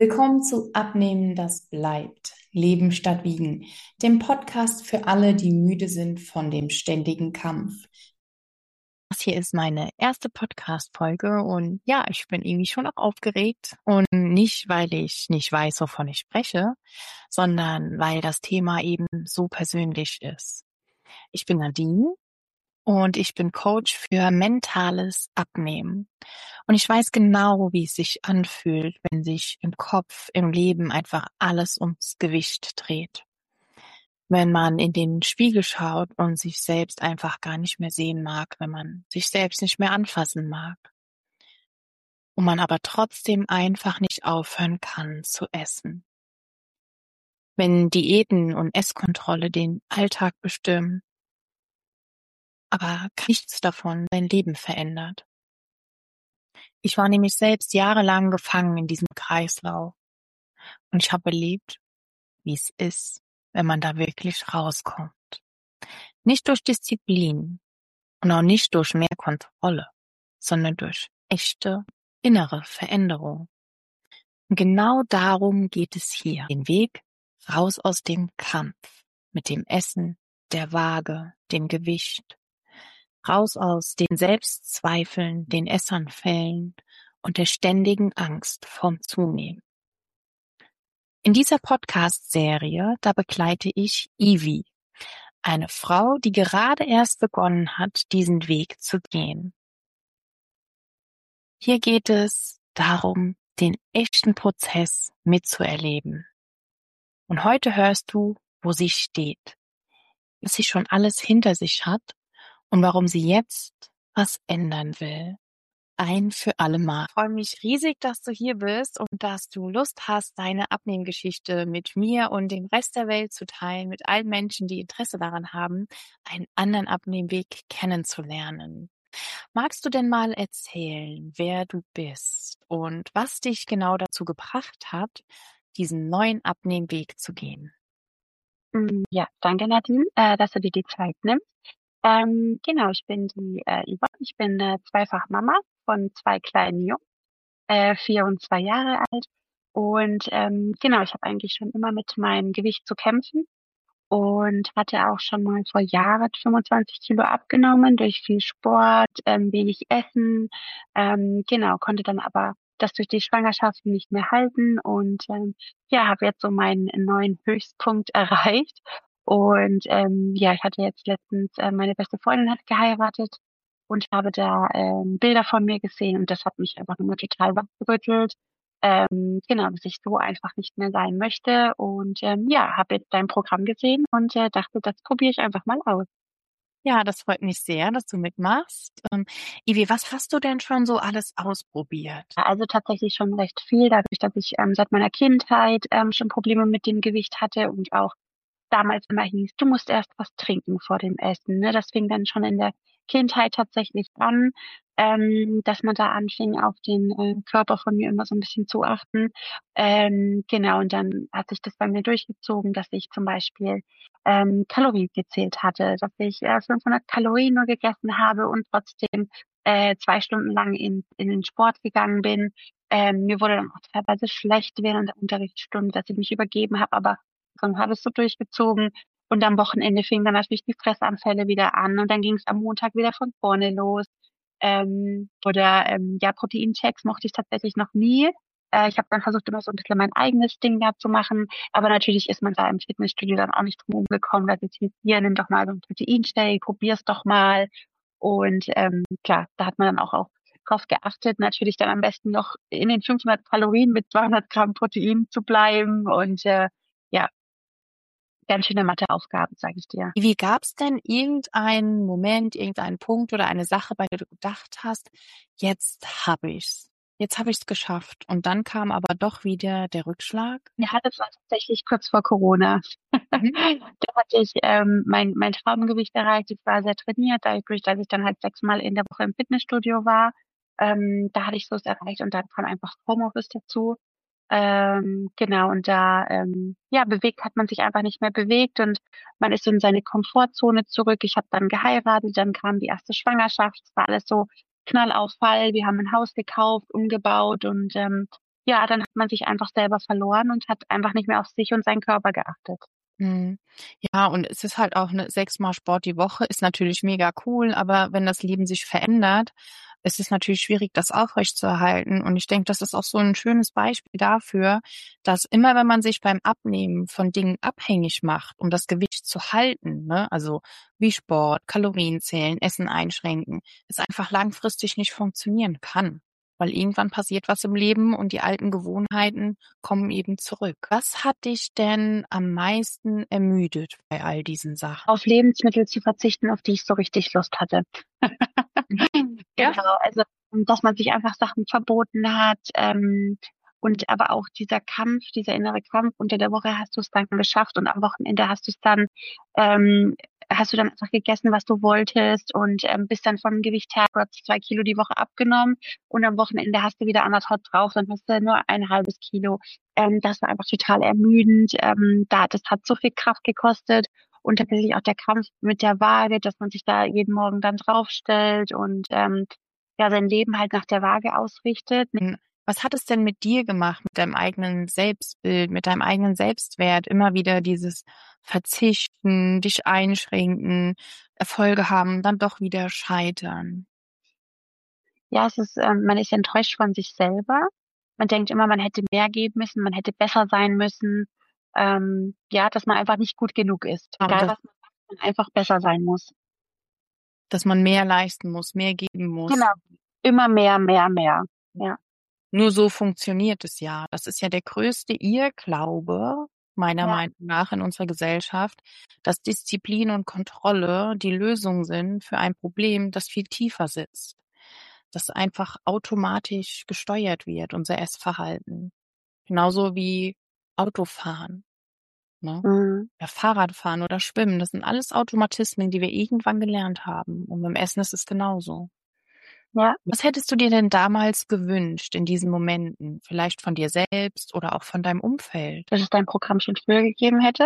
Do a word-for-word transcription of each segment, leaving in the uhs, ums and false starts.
Willkommen zu Abnehmen, das bleibt. Leben statt Wiegen, dem Podcast für alle, die müde sind von dem ständigen Kampf. Das hier ist meine erste Podcast-Folge und ja, ich bin irgendwie schon auch aufgeregt und nicht, weil ich nicht weiß, wovon ich spreche, sondern weil das Thema eben so persönlich ist. Ich bin Nadine und ich bin Coach für mentales Abnehmen. Und ich weiß genau, wie es sich anfühlt, wenn sich im Kopf, im Leben einfach alles ums Gewicht dreht. Wenn man in den Spiegel schaut und sich selbst einfach gar nicht mehr sehen mag, wenn man sich selbst nicht mehr anfassen mag. Und man aber trotzdem einfach nicht aufhören kann zu essen. Wenn Diäten und Esskontrolle den Alltag bestimmen, aber nichts davon dein Leben verändert. Ich war nämlich selbst jahrelang gefangen in diesem Kreislauf und ich habe erlebt, wie es ist, wenn man da wirklich rauskommt. Nicht durch Disziplin und auch nicht durch mehr Kontrolle, sondern durch echte innere Veränderung. Und genau darum geht es hier. Den Weg raus aus dem Kampf mit dem Essen, der Waage, dem Gewicht. Raus aus den Selbstzweifeln, den Essanfällen und der ständigen Angst vorm Zunehmen. In dieser Podcast-Serie, da begleite ich Ivi, eine Frau, die gerade erst begonnen hat, diesen Weg zu gehen. Hier geht es darum, den echten Prozess mitzuerleben. Und heute hörst du, wo sie steht, was sie schon alles hinter sich hat und warum sie jetzt was ändern will. Ein für alle Mal. Ich freue mich riesig, dass du hier bist und dass du Lust hast, deine Abnehmgeschichte mit mir und dem Rest der Welt zu teilen, mit allen Menschen, die Interesse daran haben, einen anderen Abnehmweg kennenzulernen. Magst du denn mal erzählen, wer du bist und was dich genau dazu gebracht hat, diesen neuen Abnehmweg zu gehen? Mm, Ja, danke Nadine, äh, dass du dir die Zeit nimmst. Ähm, genau, ich bin die äh, Yvonne. Ich bin äh, zweifach Mama von zwei kleinen Jungs, äh, vier und zwei Jahre alt. Und ähm, genau, ich habe eigentlich schon immer mit meinem Gewicht zu kämpfen und hatte auch schon mal vor Jahren fünfundzwanzig Kilo abgenommen durch viel Sport, ähm, wenig Essen. Ähm, genau, konnte dann aber das durch die Schwangerschaft nicht mehr halten und ähm, ja, habe jetzt so meinen neuen Höchstpunkt erreicht. Und ähm, ja, ich hatte jetzt letztens, äh, meine beste Freundin hat geheiratet und habe da ähm, Bilder von mir gesehen und das hat mich einfach nur total wachgerüttelt. Ähm, genau, dass ich so einfach nicht mehr sein möchte. Und ähm, ja, habe jetzt dein Programm gesehen und äh, dachte, das probiere ich einfach mal aus. Ja, das freut mich sehr, dass du mitmachst. Ähm, Ivi, was hast du denn schon so alles ausprobiert? Also tatsächlich schon recht viel, dadurch, dass ich ähm, seit meiner Kindheit ähm, schon Probleme mit dem Gewicht hatte und auch damals immer hieß, du musst erst was trinken vor dem Essen. Ne? Das fing dann schon in der Kindheit tatsächlich an, ähm, dass man da anfing, auf den äh, Körper von mir immer so ein bisschen zu achten. Ähm, genau, und dann hat sich das bei mir durchgezogen, dass ich zum Beispiel ähm, Kalorien gezählt hatte, dass ich äh, fünfhundert Kalorien nur gegessen habe und trotzdem äh, zwei Stunden lang in, in den Sport gegangen bin. Ähm, mir wurde dann auch teilweise schlecht während der Unterrichtsstunde, dass ich mich übergeben habe, aber dann habe ich so durchgezogen. Und am Wochenende fingen dann natürlich die Fressanfälle wieder an und dann ging es am Montag wieder von vorne los. Ähm, oder ähm, ja, Proteinchecks mochte ich tatsächlich noch nie. Äh, ich habe dann versucht, immer so ein bisschen mein eigenes Ding da zu machen. Aber natürlich ist man da im Fitnessstudio dann auch nicht drum gekommen, dass es hieß, hier, nimm doch mal so ein Proteinshake, probier's doch mal. Und ähm, klar, da hat man dann auch, auch drauf geachtet, natürlich dann am besten noch in den fünfhundert Kalorien mit zweihundert Gramm Protein zu bleiben. Und äh, ja, ganz schöne Matheaufgaben, sage ich dir. Ivi, gab es denn irgendeinen Moment, irgendeinen Punkt oder eine Sache, bei der du gedacht hast, jetzt habe ich's, jetzt habe ich's geschafft und dann kam aber doch wieder der Rückschlag? Ja, das war tatsächlich kurz vor Corona. Mhm. Da hatte ich ähm, mein, mein Traumgewicht erreicht. Ich war sehr trainiert, dadurch, dass ich dann halt sechsmal in der Woche im Fitnessstudio war. Ähm, da hatte ich so es erreicht und dann kam einfach Homeoffice dazu. Ähm, genau, und da ähm, ja, bewegt hat man sich einfach nicht mehr bewegt und man ist so in seine Komfortzone zurück. Ich habe dann geheiratet, dann kam die erste Schwangerschaft. Es war alles so Knall auf Fall. Wir haben ein Haus gekauft, umgebaut und ähm, ja, dann hat man sich einfach selber verloren und hat einfach nicht mehr auf sich und seinen Körper geachtet. Mhm. Ja, und es ist halt auch 'ne sechsmal Sport die Woche, ist natürlich mega cool, aber wenn das Leben sich verändert, ist es natürlich schwierig, das aufrechtzuerhalten. Und ich denke, das ist auch so 'n schönes Beispiel dafür, dass immer wenn man sich beim Abnehmen von Dingen abhängig macht, um das Gewicht zu halten, ne, also wie Sport, Kalorien zählen, Essen einschränken, es einfach langfristig nicht funktionieren kann. Weil irgendwann passiert was im Leben und die alten Gewohnheiten kommen eben zurück. Was hat dich denn am meisten ermüdet bei all diesen Sachen? Auf Lebensmittel zu verzichten, auf die ich so richtig Lust hatte. Ja? Genau, also, dass man sich einfach Sachen verboten hat, ähm, und aber auch dieser Kampf, dieser innere Kampf, unter der Woche hast du's dann geschafft und am Wochenende hast du's dann ähm, hast du dann einfach gegessen, was du wolltest und, ähm, bist dann vom Gewicht her, du hast zwei Kilo die Woche abgenommen und am Wochenende hast du wieder anderthalb drauf, dann hast du nur ein halbes Kilo. Ähm, das war einfach total ermüdend. Ähm, da das hat so viel Kraft gekostet und tatsächlich auch der Kampf mit der Waage, dass man sich da jeden Morgen dann draufstellt und ähm, ja sein Leben halt nach der Waage ausrichtet. Hm, was hat es denn mit dir gemacht, mit deinem eigenen Selbstbild, mit deinem eigenen Selbstwert? Immer wieder dieses Verzichten, dich einschränken, Erfolge haben, dann doch wieder scheitern. Ja, es ist ähm, man ist enttäuscht von sich selber. Man denkt immer, man hätte mehr geben müssen, man hätte besser sein müssen. Ähm, ja, dass man einfach nicht gut genug ist. Ja, und Egal das was man macht, man einfach besser sein muss. dass man mehr leisten muss, mehr geben muss. Genau. Immer mehr, mehr, mehr. Ja. Nur so funktioniert es ja. Das ist ja der größte Irrglaube, meiner Ja. Meinung nach, in unserer Gesellschaft, dass Disziplin und Kontrolle die Lösung sind für ein Problem, das viel tiefer sitzt. Das einfach automatisch gesteuert wird, unser Essverhalten. Genauso wie Autofahren, ne? Mhm. Ja, Fahrradfahren oder Schwimmen, das sind alles Automatismen, die wir irgendwann gelernt haben. Und beim Essen ist es genauso. Ja. Was hättest du dir denn damals gewünscht in diesen Momenten? Vielleicht von dir selbst oder auch von deinem Umfeld? Dass es dein Programm schon früher gegeben hätte.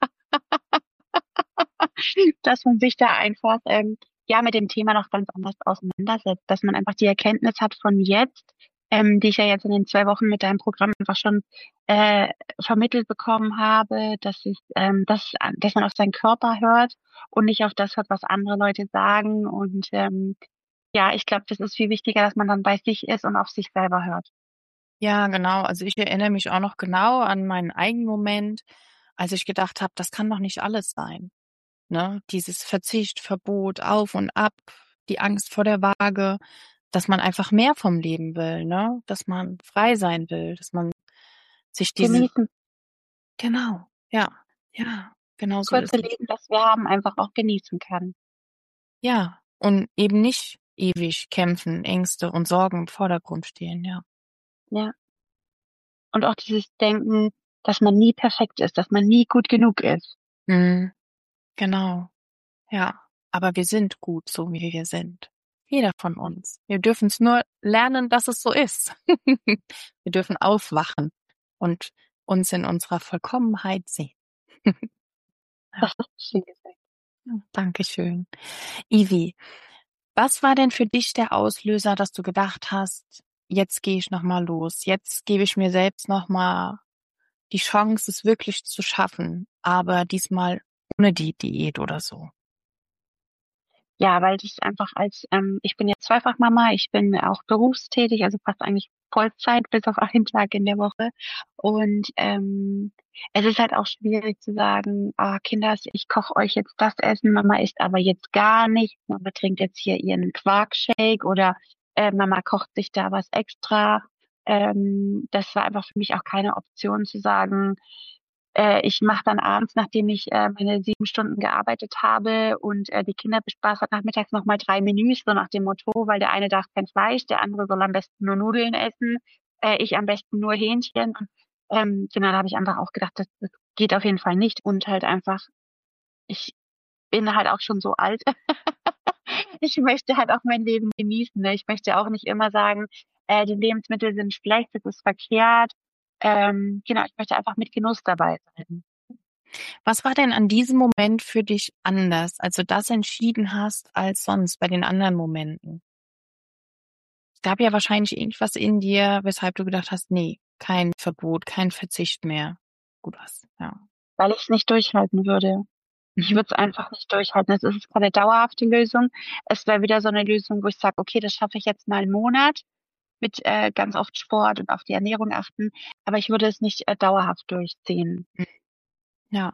Dass man sich da einfach, ähm, ja, mit dem Thema noch ganz anders auseinandersetzt, dass man einfach die Erkenntnis hat von jetzt, ähm, die ich ja jetzt in den zwei Wochen mit deinem Programm einfach schon äh, vermittelt bekommen habe, dass ich, ähm, dass, dass man auf seinen Körper hört und nicht auf das hört, was andere Leute sagen. Und ähm, ja, ich glaube, das ist viel wichtiger, dass man dann bei sich ist und auf sich selber hört. Ja, genau. Also ich erinnere mich auch noch genau an meinen eigenen Moment, als ich gedacht habe, das kann doch nicht alles sein. Ne? Dieses Verzicht, Verbot, auf und ab, die Angst vor der Waage, dass man einfach mehr vom Leben will, ne? Dass man frei sein will, dass man sich diese, Genießen, genau, ja, ja, genau so kurze ist es. Leben, das wir haben, einfach auch genießen kann. Ja, und eben nicht ewig kämpfen, Ängste und Sorgen im Vordergrund stehen, ja. Ja. Und auch dieses Denken, dass man nie perfekt ist, dass man nie gut genug ist. Mhm, genau, ja. Aber wir sind gut, so wie wir sind. Jeder von uns. Wir dürfen es nur lernen, dass es so ist. Wir dürfen aufwachen und uns in unserer Vollkommenheit sehen. Ja, Das ist schön gesagt. danke schön. Ivi, was war denn für dich der Auslöser, dass du gedacht hast, jetzt gehe ich noch mal los, jetzt gebe ich mir selbst noch mal die Chance, es wirklich zu schaffen, aber diesmal ohne die Diät oder so? Ja, weil das einfach als, ähm, ich bin ja Zweifachmama, ich bin auch berufstätig, also fast eigentlich Vollzeit, bis auf einen Tag in der Woche. Und ähm, es ist halt auch schwierig zu sagen, ah, Kinders, ich koche euch jetzt das Essen, Mama isst aber jetzt gar nicht, Mama trinkt jetzt hier ihren Quarkshake oder äh, Mama kocht sich da was extra. Ähm, das war einfach für mich auch keine Option zu sagen, äh, ich mache dann abends, nachdem ich äh, meine sieben Stunden gearbeitet habe und äh, die Kinder bespaßt hat, nachmittags nochmal drei Menüs, so nach dem Motto, weil der eine darf kein Fleisch, der andere soll am besten nur Nudeln essen, äh, ich am besten nur Hähnchen. Und, ähm, genau, da habe ich einfach auch gedacht, das, das geht auf jeden Fall nicht. Und halt einfach, ich bin halt auch schon so alt. Ich möchte halt auch mein Leben genießen. Ne? Ich möchte auch nicht immer sagen, äh, die Lebensmittel sind schlecht, das ist verkehrt. Ähm, genau, ich möchte einfach mit Genuss dabei sein. Was war denn an diesem Moment für dich anders, als du das entschieden hast, als sonst bei den anderen Momenten? gab ja wahrscheinlich irgendwas in dir, weshalb du gedacht hast, nee, kein Verbot, kein Verzicht mehr. Gut was, ja. Weil ich es nicht durchhalten würde. Ich würde es einfach nicht durchhalten. Es ist keine dauerhafte Lösung. Es wäre wieder so eine Lösung, wo ich sage, okay, das schaffe ich jetzt mal einen Monat mit äh, ganz oft Sport und auf die Ernährung achten. Aber ich würde es nicht äh, dauerhaft durchziehen. Ja.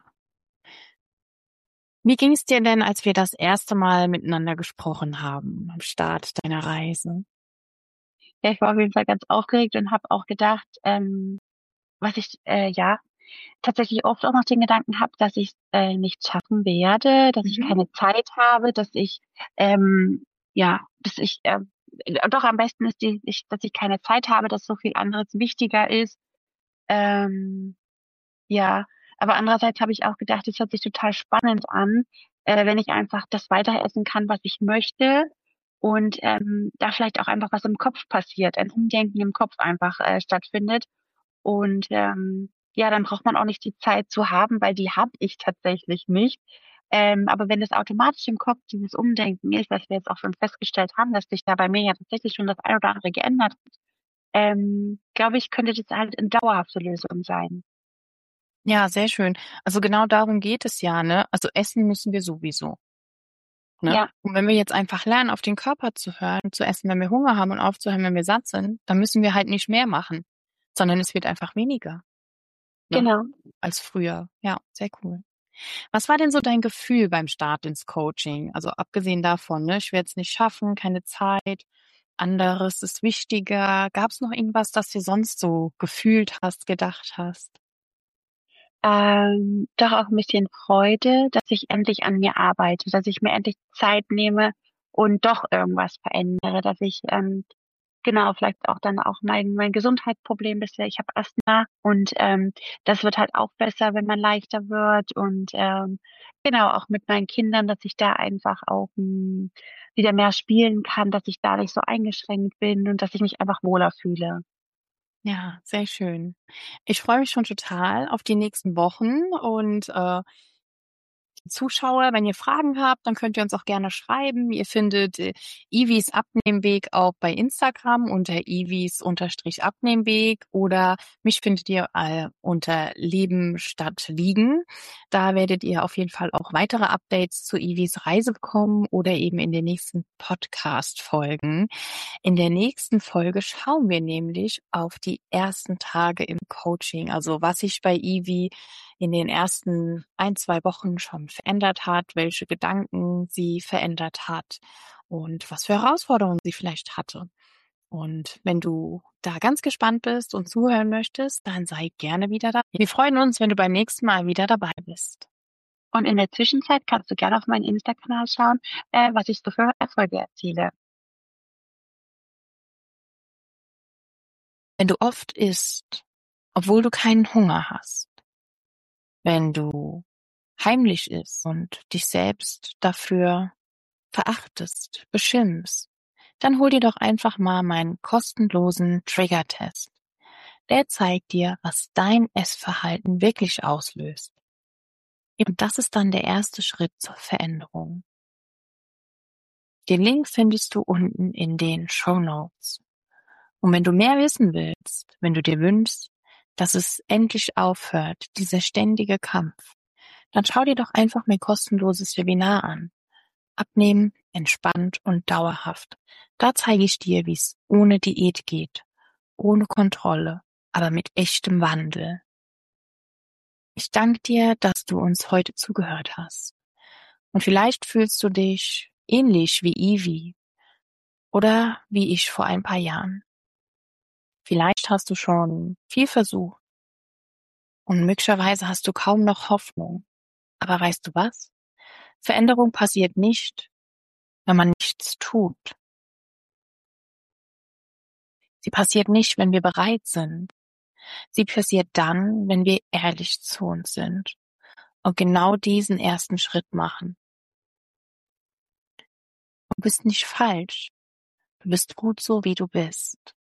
Wie ging es dir denn, als wir das erste Mal miteinander gesprochen haben, am Start deiner Reise? Ja, ich war auf jeden Fall ganz aufgeregt und habe auch gedacht, ähm, was ich äh, ja tatsächlich oft auch noch den Gedanken habe, dass ich äh, nicht schaffen werde, dass ich Mhm. keine Zeit habe, dass ich ähm, ja, dass ich äh, doch am besten ist die, ich, dass ich keine Zeit habe, dass so viel anderes wichtiger ist. Ähm, ja, aber andererseits habe ich auch gedacht, es hört sich total spannend an, äh, wenn ich einfach das weiter essen kann, was ich möchte und ähm, da vielleicht auch einfach was im Kopf passiert, ein Umdenken im Kopf einfach äh, stattfindet. Und ähm, ja, dann braucht man auch nicht die Zeit zu haben, weil die habe ich tatsächlich nicht. Ähm, aber wenn das automatisch im Kopf dieses Umdenken ist, was wir jetzt auch schon festgestellt haben, dass sich da bei mir ja tatsächlich schon das ein oder andere geändert hat, ähm, glaube ich, könnte das halt eine dauerhafte Lösung sein. Ja, sehr schön. Also genau darum geht es ja, ne? Also essen müssen wir sowieso, ne? Ja, Und wenn wir jetzt einfach lernen, auf den Körper zu hören, zu essen, wenn wir Hunger haben und aufzuhören, wenn wir satt sind, dann müssen wir halt nicht mehr machen, sondern es wird einfach weniger, ne? genau. Als früher. Ja, sehr cool. Was war denn so dein Gefühl beim Start ins Coaching? Also abgesehen davon, ne, ich werde es nicht schaffen, keine Zeit, anderes ist wichtiger. Gab es noch irgendwas, das du sonst so gefühlt hast, gedacht hast? Ähm, doch auch ein bisschen Freude, dass ich endlich an mir arbeite, dass ich mir endlich Zeit nehme und doch irgendwas verändere, dass ich ähm, genau vielleicht auch dann auch mein mein Gesundheitsproblem bisher. Ich habe Asthma und ähm, das wird halt auch besser, wenn man leichter wird und ähm, genau auch mit meinen Kindern, dass ich da einfach auch mh, wieder mehr spielen kann, dass ich da nicht so eingeschränkt bin und dass ich mich einfach wohler fühle. Ja, sehr schön. Ich freue mich schon total auf die nächsten Wochen und äh, Zuschauer, wenn ihr Fragen habt, dann könnt ihr uns auch gerne schreiben. Ihr findet äh, Ivis Abnehmweg auch bei Instagram unter Ivis unterstrich Abnehmweg oder mich findet ihr äh, unter Leben statt Liegen. Da werdet ihr auf jeden Fall auch weitere Updates zu Ivis Reise bekommen oder eben in den nächsten Podcast-Folgen. In der nächsten Folge schauen wir nämlich auf die ersten Tage im Coaching, also was sich bei Ivi in den ersten ein, zwei Wochen schon verändert hat, welche Gedanken sie verändert hat und was für Herausforderungen sie vielleicht hatte. Und wenn du da ganz gespannt bist und zuhören möchtest, dann sei gerne wieder da. Wir freuen uns, wenn du beim nächsten Mal wieder dabei bist. Und in der Zwischenzeit kannst du gerne auf meinen Insta-Kanal schauen, äh, was ich so für Erfolge erziele. Wenn du oft isst, obwohl du keinen Hunger hast, wenn du heimlich isst und dich selbst dafür verachtest, beschimpfst, dann hol dir doch einfach mal meinen kostenlosen Trigger-Test. Der zeigt dir, was dein Essverhalten wirklich auslöst. Und das ist dann der erste Schritt zur Veränderung. Den Link findest du unten in den Shownotes. Und wenn du mehr wissen willst, wenn du dir wünschst, dass es endlich aufhört, dieser ständige Kampf, dann schau dir doch einfach mein kostenloses Webinar an. Abnehmen, entspannt und dauerhaft. Da zeige ich dir, wie es ohne Diät geht, ohne Kontrolle, aber mit echtem Wandel. Ich danke dir, dass du uns heute zugehört hast. Und vielleicht fühlst du dich ähnlich wie Ivi oder wie ich vor ein paar Jahren. Vielleicht hast du schon viel versucht und möglicherweise hast du kaum noch Hoffnung. Aber weißt du was? Veränderung passiert nicht, wenn man nichts tut. Sie passiert nicht, wenn wir bereit sind. Sie passiert dann, wenn wir ehrlich zu uns sind und genau diesen ersten Schritt machen. Du bist nicht falsch. Du bist gut so, wie du bist.